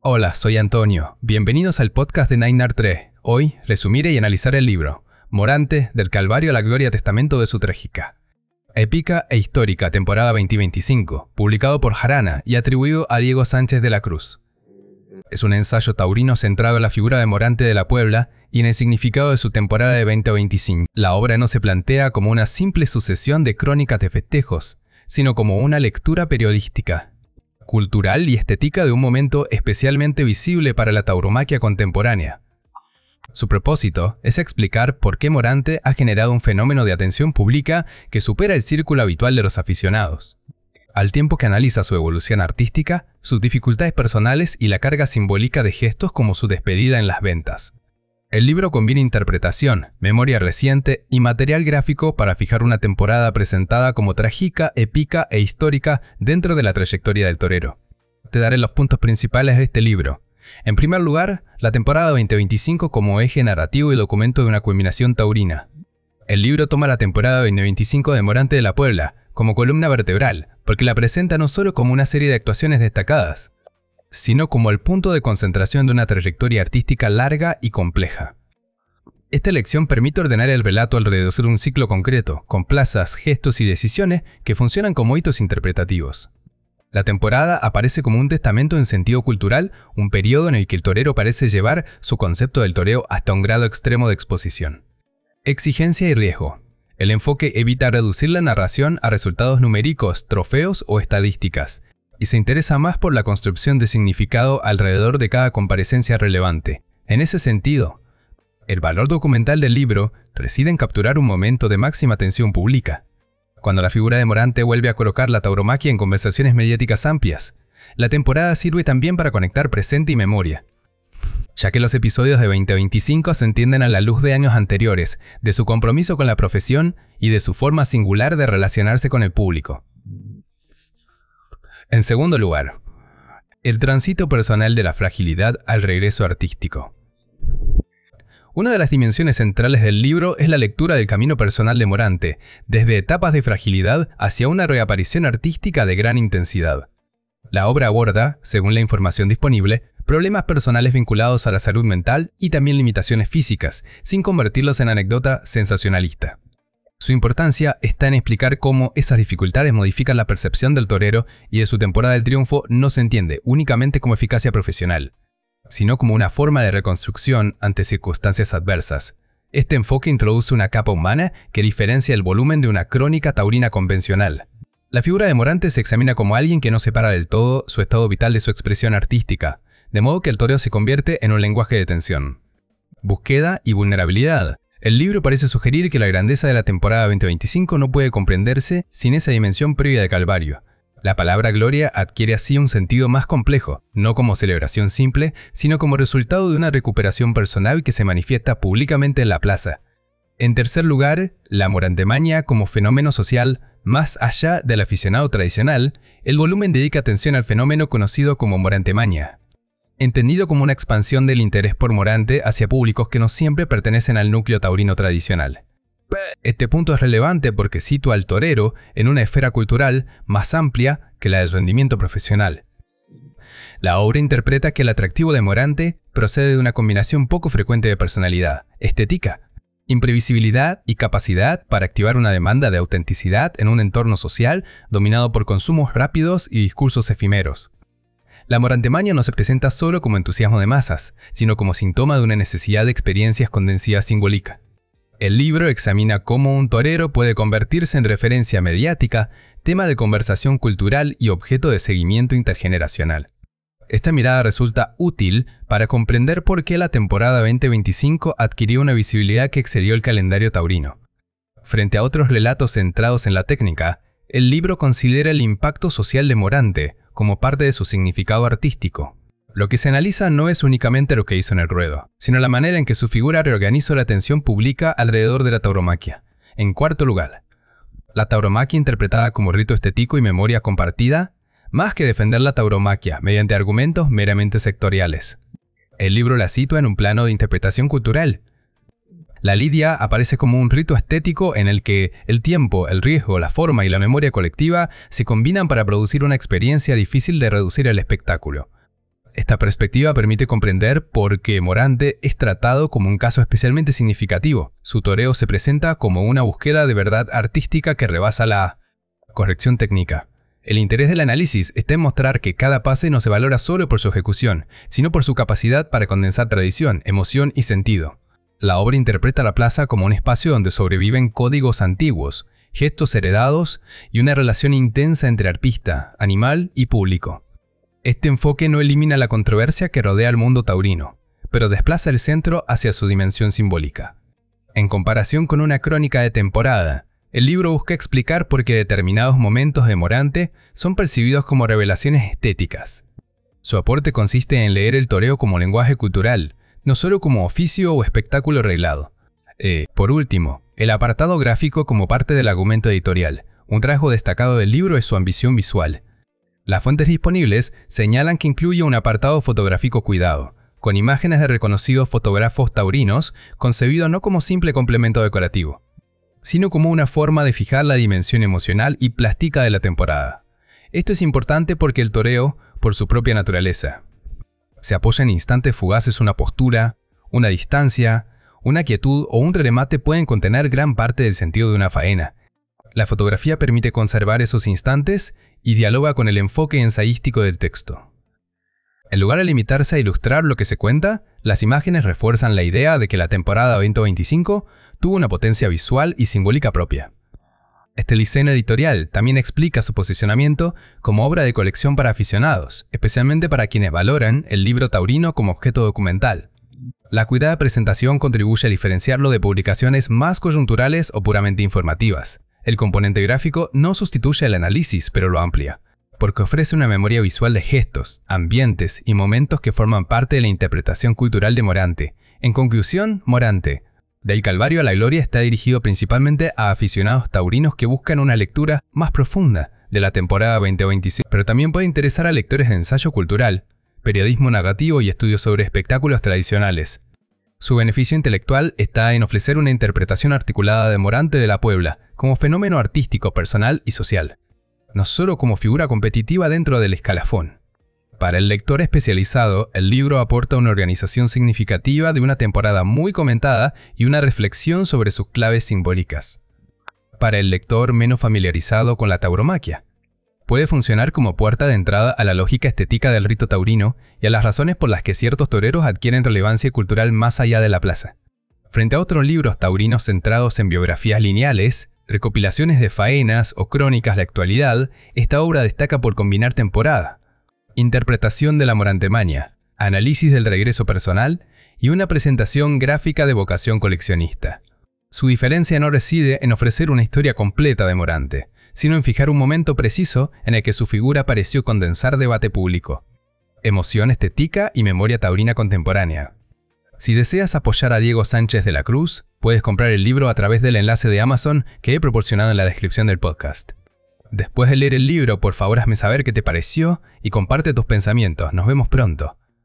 Hola, soy Antonio. Bienvenidos al podcast de 9art3. Hoy resumiré y analizaré el libro Morante, del Calvario a la Gloria, testamento de su trágica. Épica e histórica, temporada 2025, publicado por Jarana y atribuido a Diego Sánchez de la Cruz. Es un ensayo taurino centrado en la figura de Morante de la Puebla y en el significado de su temporada de 2025. La obra no se plantea como una simple sucesión de crónicas de festejos, sino como una lectura periodística, cultural y estética de un momento especialmente visible para la tauromaquia contemporánea. Su propósito es explicar por qué Morante ha generado un fenómeno de atención pública que supera el círculo habitual de los aficionados, al tiempo que analiza su evolución artística, sus dificultades personales y la carga simbólica de gestos como su despedida en las ventas. El libro combina interpretación, memoria reciente y material gráfico para fijar una temporada presentada como trágica, épica e histórica dentro de la trayectoria del torero. Te daré los puntos principales de este libro. En primer lugar, la temporada 2025 como eje narrativo y documento de una culminación taurina. El libro toma la temporada 2025 de Morante de la Puebla como columna vertebral, porque la presenta no solo como una serie de actuaciones destacadas, sino como el punto de concentración de una trayectoria artística larga y compleja. Esta elección permite ordenar el relato alrededor de un ciclo concreto, con plazas, gestos y decisiones que funcionan como hitos interpretativos. La temporada aparece como un testamento en sentido cultural, un periodo en el que el torero parece llevar su concepto del toreo hasta un grado extremo de exposición. Exigencia y riesgo. El enfoque evita reducir la narración a resultados numéricos, trofeos o estadísticas, y se interesa más por la construcción de significado alrededor de cada comparecencia relevante. En ese sentido, el valor documental del libro reside en capturar un momento de máxima atención pública, cuando la figura de Morante vuelve a colocar la tauromaquia en conversaciones mediáticas amplias. La temporada sirve también para conectar presente y memoria, ya que los episodios de 2025 se entienden a la luz de años anteriores, de su compromiso con la profesión y de su forma singular de relacionarse con el público. En segundo lugar, el tránsito personal de la fragilidad al regreso artístico. Una de las dimensiones centrales del libro es la lectura del camino personal de Morante, desde etapas de fragilidad hacia una reaparición artística de gran intensidad. La obra aborda, según la información disponible, problemas personales vinculados a la salud mental y también limitaciones físicas, sin convertirlos en anécdota sensacionalista. Su importancia está en explicar cómo esas dificultades modifican la percepción del torero y de su temporada del triunfo no se entiende únicamente como eficacia profesional, sino como una forma de reconstrucción ante circunstancias adversas. Este enfoque introduce una capa humana que diferencia el volumen de una crónica taurina convencional. La figura de Morante se examina como alguien que no separa del todo su estado vital de su expresión artística, de modo que el toreo se convierte en un lenguaje de tensión, búsqueda y vulnerabilidad. El libro parece sugerir que la grandeza de la temporada 2025 no puede comprenderse sin esa dimensión previa de Calvario. La palabra gloria adquiere así un sentido más complejo, no como celebración simple, sino como resultado de una recuperación personal que se manifiesta públicamente en la plaza. En tercer lugar, la morantemaña como fenómeno social. Más allá del aficionado tradicional, el volumen dedica atención al fenómeno conocido como morantemaña, entendido como una expansión del interés por Morante hacia públicos que no siempre pertenecen al núcleo taurino tradicional. Este punto es relevante porque sitúa al torero en una esfera cultural más amplia que la del rendimiento profesional. La obra interpreta que el atractivo de Morante procede de una combinación poco frecuente de personalidad, estética, imprevisibilidad y capacidad para activar una demanda de autenticidad en un entorno social dominado por consumos rápidos y discursos efímeros. La morantemaña no se presenta solo como entusiasmo de masas, sino como síntoma de una necesidad de experiencias con densidad simbólica. El libro examina cómo un torero puede convertirse en referencia mediática, tema de conversación cultural y objeto de seguimiento intergeneracional. Esta mirada resulta útil para comprender por qué la temporada 2025 adquirió una visibilidad que excedió el calendario taurino. Frente a otros relatos centrados en la técnica, el libro considera el impacto social de Morante como parte de su significado artístico. Lo que se analiza no es únicamente lo que hizo en el ruedo, sino la manera en que su figura reorganizó la atención pública alrededor de la tauromaquia. En cuarto lugar, la tauromaquia interpretada como rito estético y memoria compartida, más que defender la tauromaquia mediante argumentos meramente sectoriales. El libro la sitúa en un plano de interpretación cultural. La lidia aparece como un rito estético en el que el tiempo, el riesgo, la forma y la memoria colectiva se combinan para producir una experiencia difícil de reducir al espectáculo. Esta perspectiva permite comprender por qué Morante es tratado como un caso especialmente significativo. Su toreo se presenta como una búsqueda de verdad artística que rebasa la corrección técnica. El interés del análisis está en mostrar que cada pase no se valora solo por su ejecución, sino por su capacidad para condensar tradición, emoción y sentido. La obra interpreta la plaza como un espacio donde sobreviven códigos antiguos, gestos heredados y una relación intensa entre artista, animal y público. Este enfoque no elimina la controversia que rodea al mundo taurino, pero desplaza el centro hacia su dimensión simbólica. En comparación con una crónica de temporada, el libro busca explicar por qué determinados momentos de Morante son percibidos como revelaciones estéticas. Su aporte consiste en leer el toreo como lenguaje cultural, no solo como oficio o espectáculo arreglado. Por último, el apartado gráfico como parte del argumento editorial. Un rasgo destacado del libro es su ambición visual. Las fuentes disponibles señalan que incluye un apartado fotográfico cuidado, con imágenes de reconocidos fotógrafos taurinos, concebido no como simple complemento decorativo, sino como una forma de fijar la dimensión emocional y plástica de la temporada. Esto es importante porque el toreo, por su propia naturaleza, se apoya en instantes fugaces. Una postura, una distancia, una quietud o un remate pueden contener gran parte del sentido de una faena. La fotografía permite conservar esos instantes y dialoga con el enfoque ensayístico del texto. En lugar de limitarse a ilustrar lo que se cuenta, las imágenes refuerzan la idea de que la temporada 2025 tuvo una potencia visual y simbólica propia. Este diseño editorial también explica su posicionamiento como obra de colección para aficionados, especialmente para quienes valoran el libro taurino como objeto documental. La cuidada presentación contribuye a diferenciarlo de publicaciones más coyunturales o puramente informativas. El componente gráfico no sustituye el análisis, pero lo amplia, porque ofrece una memoria visual de gestos, ambientes y momentos que forman parte de la interpretación cultural de Morante. En conclusión, Morante, del Calvario a la Gloria, está dirigido principalmente a aficionados taurinos que buscan una lectura más profunda de la temporada 2025, pero también puede interesar a lectores de ensayo cultural, periodismo narrativo y estudios sobre espectáculos tradicionales. Su beneficio intelectual está en ofrecer una interpretación articulada de Morante de la Puebla como fenómeno artístico, personal y social, no solo como figura competitiva dentro del escalafón. Para el lector especializado, el libro aporta una organización significativa de una temporada muy comentada y una reflexión sobre sus claves simbólicas. Para el lector menos familiarizado con la tauromaquia, puede funcionar como puerta de entrada a la lógica estética del rito taurino y a las razones por las que ciertos toreros adquieren relevancia cultural más allá de la plaza. Frente a otros libros taurinos centrados en biografías lineales, recopilaciones de faenas o crónicas de actualidad, esta obra destaca por combinar temporada, interpretación de la morantemaña, análisis del regreso personal y una presentación gráfica de vocación coleccionista. Su diferencia no reside en ofrecer una historia completa de Morante, sino en fijar un momento preciso en el que su figura pareció condensar debate público, emoción estética y memoria taurina contemporánea. Si deseas apoyar a Diego Sánchez de la Cruz, puedes comprar el libro a través del enlace de Amazon que he proporcionado en la descripción del podcast. Después de leer el libro, por favor hazme saber qué te pareció y comparte tus pensamientos. Nos vemos pronto.